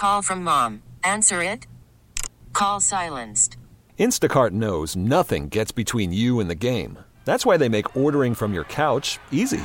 Call from mom. Answer it. Call silenced. Instacart knows nothing gets between you and the game. That's why they make ordering from your couch easy.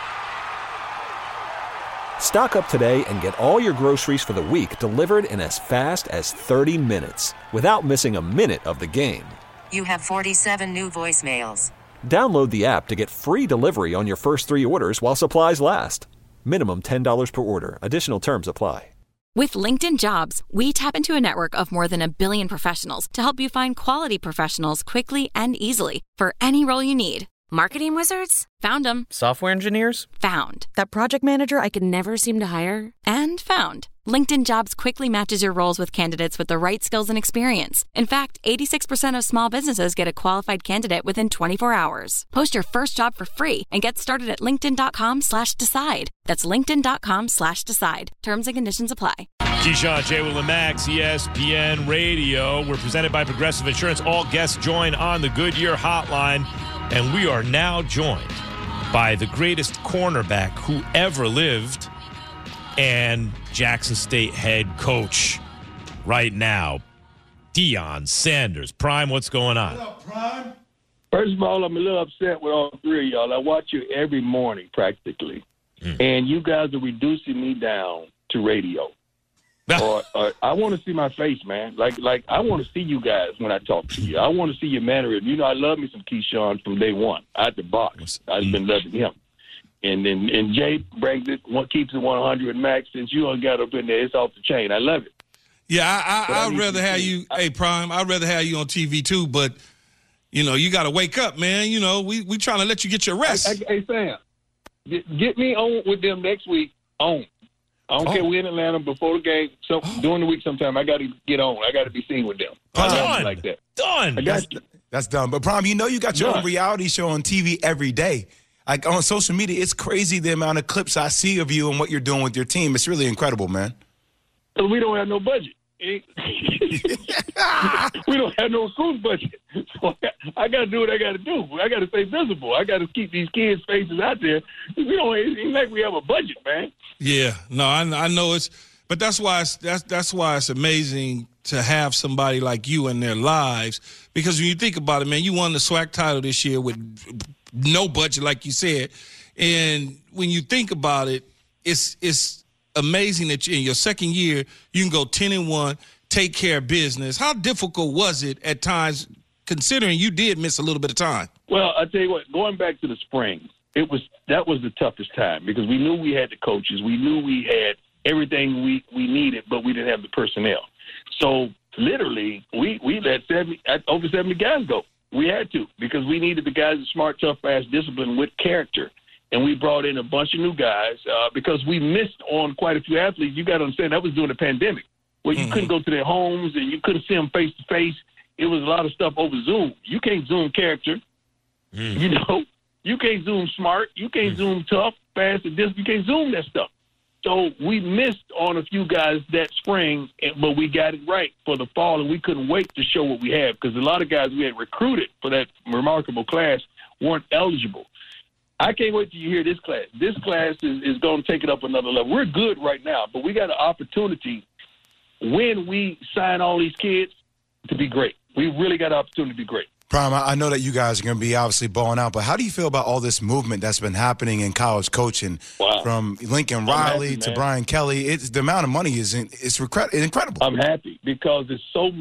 Stock up today and get all your groceries for the week delivered in as fast as 30 minutes without missing a minute of the game. You have 47 new voicemails. Download the app to get free delivery on your first 3 orders while supplies last. Minimum $10 per order. Additional terms apply. With LinkedIn Jobs, we tap into a network of more than 1 billion professionals to help you find quality professionals quickly and easily for any role you need. Marketing wizards? Found them. Software engineers? Found. That project manager I could never seem to hire? And found. LinkedIn Jobs quickly matches your roles with candidates with the right skills and experience. In fact, 86% of small businesses get a qualified candidate within 24 hours. Post your first job for free and get started at linkedin.com/decide. That's linkedin.com/decide. Terms and conditions apply. Keyshawn, J. Will and Max, ESPN Radio. We're presented by Progressive Insurance. All guests join on the Goodyear Hotline, and we are now joined by the greatest cornerback who ever lived and Jackson State head coach right now, Deion Sanders. Prime, what's going on? What up, Prime? First of all, I'm a little upset with all three of y'all. I watch you every morning practically, and you guys are reducing me down to radio. or I want to see my face, man. Like I want to see you guys when I talk to you. I want to see your mannerism. You know, I love me some Keyshawn from day one at the box. I've been loving him. And Jay brings it, keeps it 100. Max, since you got up in there, it's off the chain. I love it. Yeah, I'd rather have you. Hey, Prime, I'd rather have you on TV too. But you know, you got to wake up, man. You know, we trying to let you get your rest. Hey, Sam, get me on with them next week. On. I don't care. We're in Atlanta before the game. So during the week, sometime I got to get on. I got to be seen with them. Done. Like that. Done. That's done. But Prime, you know, you got your own reality show on TV every day. Like on social media, it's crazy the amount of clips I see of you and what you're doing with your team. It's really incredible, man. We don't have no budget. We don't have no school budget. So I got to do what I got to do. I got to stay visible. I got to keep these kids' faces out there. It's like we have a budget, man. Yeah, no, I know it's, but that's why it's amazing to have somebody like you in their lives, because when you think about it, man, you won the SWAC title this year with no budget, like you said, and when you think about it, it's amazing that in your second year you can go 10-1, take care of business. How difficult was it at times, considering you did miss a little bit of time? Well, I tell you what, going back to the spring, that was the toughest time because we knew we had the coaches, we knew we had everything we needed, but we didn't have the personnel. So literally, we let over 70 guys go. We had to because we needed the guys that smart, tough, fast, disciplined with character. And we brought in a bunch of new guys because we missed on quite a few athletes. You got to understand, that was during the pandemic where you couldn't go to their homes and you couldn't see them face-to-face. It was a lot of stuff over Zoom. You can't Zoom character. You know, you can't Zoom smart. You can't Zoom tough, fast, and disciplined. You can't Zoom that stuff. So we missed on a few guys that spring, but we got it right for the fall, and we couldn't wait to show what we had because a lot of guys we had recruited for that remarkable class weren't eligible. I can't wait till you hear this class. This class is going to take it up another level. We're good right now, but we got an opportunity when we sign all these kids to be great. We really got an opportunity to be great. Prime, I know that you guys are going to be obviously balling out, but how do you feel about all this movement that's been happening in college coaching from Lincoln Riley to Brian Kelly? The amount of money is incredible. I'm happy because there's so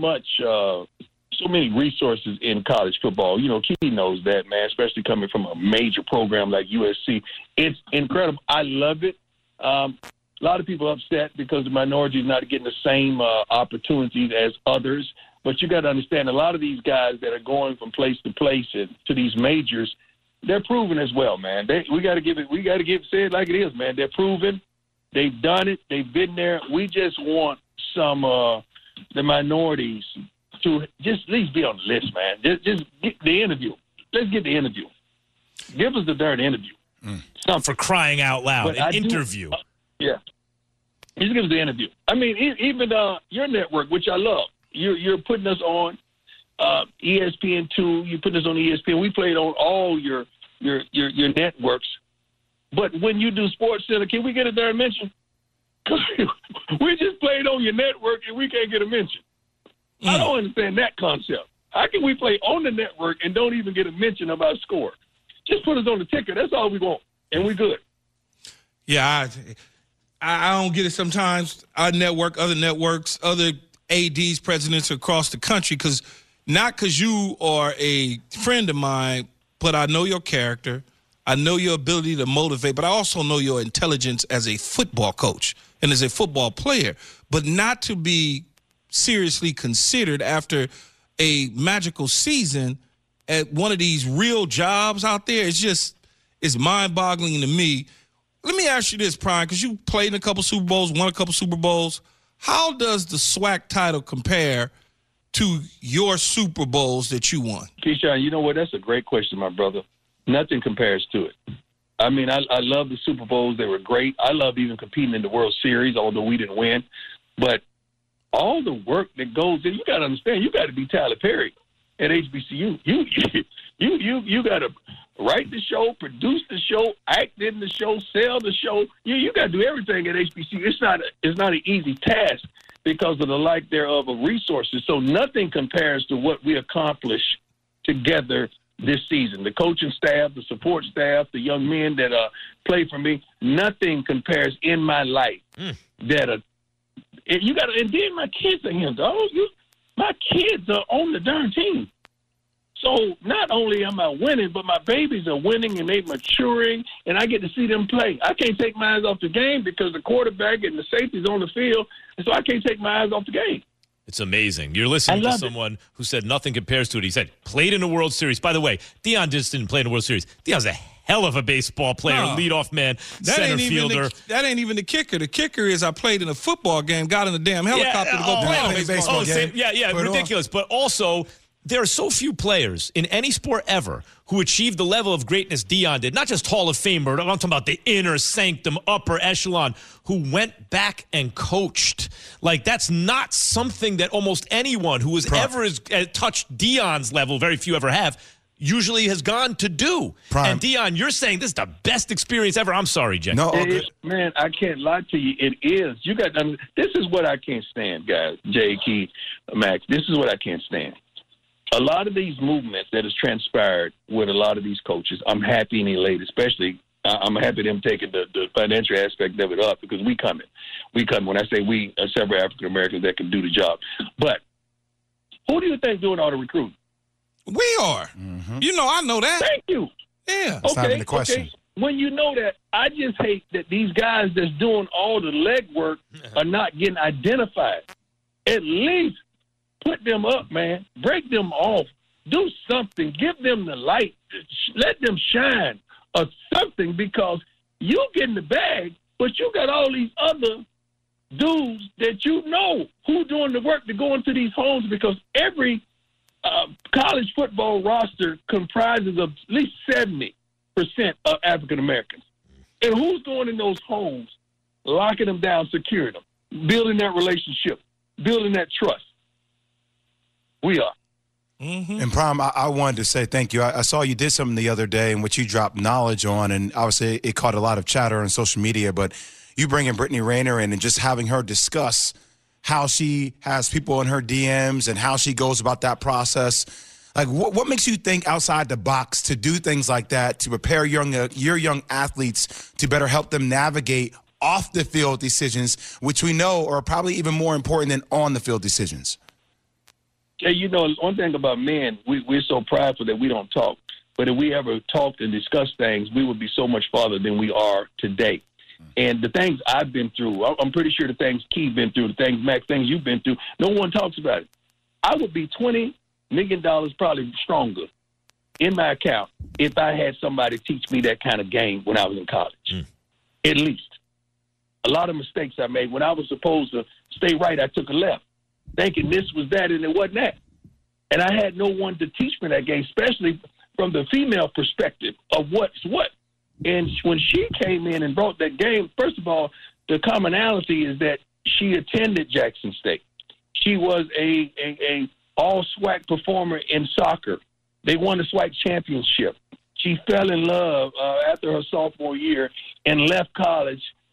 many resources in college football. You know, Key knows that, man, especially coming from a major program like USC. It's incredible. I love it. A lot of people are upset because the minorities not getting the same opportunities as others. But you got to understand, a lot of these guys that are going from place to place and to these majors, they're proven as well, man. We got to say it like it is, man. They're proven. They've done it. They've been there. We just want some the minorities to just at least be on the list, man. Just get the interview. Let's get the interview. Give us the darn interview. For crying out loud, an interview. Yeah. Just give us the interview. I mean, even your network, which I love. You're putting us on ESPN2. You're putting us on ESPN. We played on all your networks. But when you do SportsCenter, can we get a darn mention? we just played on your network and we can't get a mention. I don't understand that concept. How can we play on the network and don't even get a mention of our score? Just put us on the ticker. That's all we want, and we're good. Yeah, I don't get it sometimes. Our network, other networks, other ADs, presidents across the country, not because you are a friend of mine, but I know your character. I know your ability to motivate, but I also know your intelligence as a football coach and as a football player. But not to be seriously considered after a magical season at one of these real jobs out there, it's mind-boggling to me. Let me ask you this, Prime, because you played in a couple Super Bowls, won a couple Super Bowls. How does the SWAC title compare to your Super Bowls that you won? Keyshawn, you know what? That's a great question, my brother. Nothing compares to it. I mean, I love the Super Bowls. They were great. I love even competing in the World Series, although we didn't win. But all the work that goes in, you got to understand, you got to be Tyler Perry at HBCU. You got to write the show, produce the show, act in the show, sell the show. You got to do everything at HBCU. It's not an easy task because of the lack thereof of resources. So nothing compares to what we accomplished together this season. The coaching staff, the support staff, the young men that play for me, nothing compares in my life that you got to. And then my kids are here, dog. My kids are on the darn team. So not only am I winning, but my babies are winning and they maturing, and I get to see them play. I can't take my eyes off the game because the quarterback and the safety's on the field, and so I can't take my eyes off the game. It's amazing. You're listening to someone who said nothing compares to it. He said, played in a World Series. By the way, Deion just didn't play in a World Series. Deion's a hell of a baseball player, leadoff man, center fielder. That ain't even the kicker. The kicker is I played in a football game, got in a damn helicopter to go play in a baseball game. Ridiculous. But also, there are so few players in any sport ever who achieved the level of greatness Deion did. Not just Hall of Famer, I'm talking about the inner sanctum, upper echelon, who went back and coached. Like, that's not something that almost anyone who has ever touched Deion's level, very few ever have, usually has gone to do. And Deion, you're saying this is the best experience ever. I'm sorry, Jack. No, man, I can't lie to you. It is. You got. This is what I can't stand, guys. Jay, Key, Max. This is what I can't stand. A lot of these movements that has transpired with a lot of these coaches, I'm happy and elated, especially I'm happy them taking the financial aspect of it up because we coming. When I say we, several African-Americans that can do the job. But who do you think doing all the recruiting? We are. Mm-hmm. You know, I know that. Thank you. Yeah. That's not even the question. Okay. When you know that, I just hate that these guys that's doing all the legwork are not getting identified. At least put them up, man. Break them off. Do something. Give them the light. Let them shine or something because you get in the bag, but you got all these other dudes that you know who doing the work to go into these homes because every college football roster comprises of at least 70% of African Americans. And who's going in those homes, locking them down, securing them, building that relationship, building that trust? We are. Mm-hmm. And Prime, I wanted to say thank you. I saw you did something the other day in which you dropped knowledge on, and obviously it caught a lot of chatter on social media, but you bringing Brittany Rayner in and just having her discuss how she has people in her DMs and how she goes about that process. Like, what makes you think outside the box to do things like that, to prepare your young athletes to better help them navigate off-the-field decisions, which we know are probably even more important than on-the-field decisions? Hey, you know, one thing about men, we're so prideful that we don't talk. But if we ever talked and discussed things, we would be so much farther than we are today. And the things I've been through, I'm pretty sure the things Keith been through, the things, Max, things you've been through, no one talks about it. I would be $20 million probably stronger in my account if I had somebody teach me that kind of game when I was in college, at least. A lot of mistakes I made. When I was supposed to stay right, I took a left, thinking this was that and it wasn't that. And I had no one to teach me that game, especially from the female perspective of what's what. And when she came in and brought that game, first of all, the commonality is that she attended Jackson State. She was a all SWAC performer in soccer. They won the SWAC championship. She fell in love after her sophomore year and left college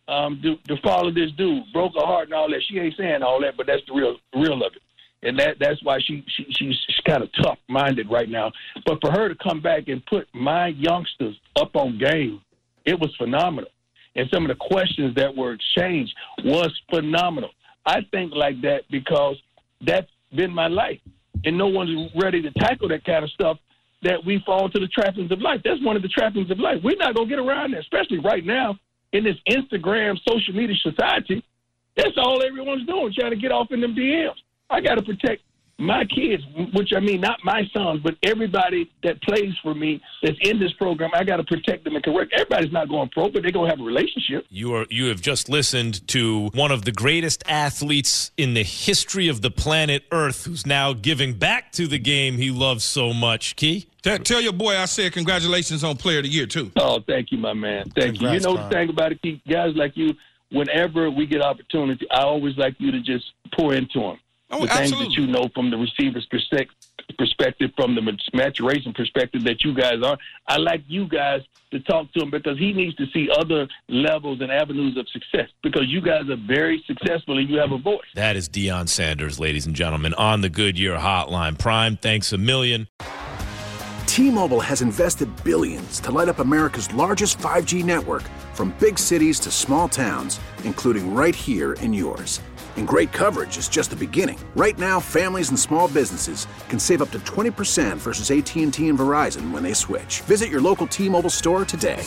to follow this dude, broke her heart and all that. She ain't saying all that, but that's the real of it. And that's why she's kind of tough-minded right now. But for her to come back and put my youngsters up on game, it was phenomenal. And some of the questions that were exchanged was phenomenal. I think like that because that's been my life. And no one's ready to tackle that kind of stuff, that we fall to the trappings of life. That's one of the trappings of life. We're not going to get around that, especially right now in this Instagram, social media society. That's all everyone's doing, trying to get off in them DMs. I got to protect my kids, which I mean not my sons, but everybody that plays for me that's in this program. I got to protect them and correct. Everybody's not going pro, but they're going to have a relationship. You have just listened to one of the greatest athletes in the history of the planet Earth, who's now giving back to the game he loves so much. Key? Tell your boy I said congratulations on Player of the Year, too. Oh, thank you, my man. Thank you. You know the thing about it, Keith, guys like you, whenever we get opportunity, I always like you to just pour into them. Oh, the absolutely. things that you know from the receiver's perspective, from the maturation perspective that you guys are. I like you guys to talk to him because he needs to see other levels and avenues of success because you guys are very successful and you have a voice. That is Deion Sanders, ladies and gentlemen, on the Goodyear Hotline. Prime, thanks a million. T-Mobile has invested billions to light up America's largest 5G network, from big cities to small towns, including right here in yours. And great coverage is just the beginning. Right now, families and small businesses can save up to 20% versus AT&T and Verizon when they switch. Visit your local T-Mobile store today.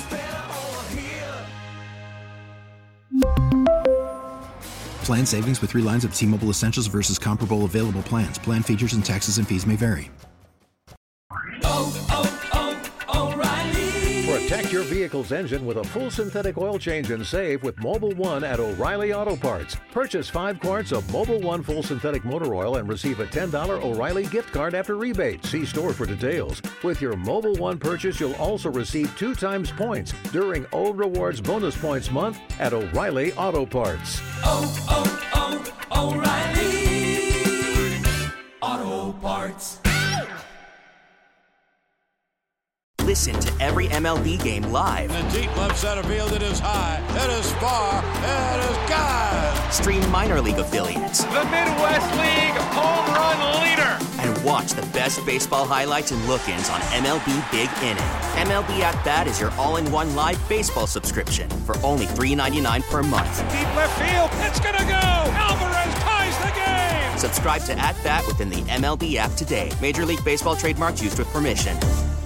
Plan savings with 3 lines of T-Mobile Essentials versus comparable available plans. Plan features and taxes and fees may vary. Protect your vehicle's engine with a full synthetic oil change and save with Mobil 1 at O'Reilly Auto Parts. Purchase 5 quarts of Mobil 1 full synthetic motor oil and receive a $10 O'Reilly gift card after rebate. See store for details. With your Mobil 1 purchase, you'll also receive 2 times points during O Rewards Bonus Points Month at O'Reilly Auto Parts. O'Reilly Auto Parts. Listen to every MLB game live. In the deep left center field, it is high, it is far, it is gone. Stream minor league affiliates. The Midwest League home run leader. And watch the best baseball highlights and look-ins on MLB Big Inning. MLB At Bat is your all-in-one live baseball subscription for only $3.99 per month. Deep left field, it's gonna go. Alvarez ties the game. Subscribe to At Bat within the MLB app today. Major League Baseball trademarks used with permission.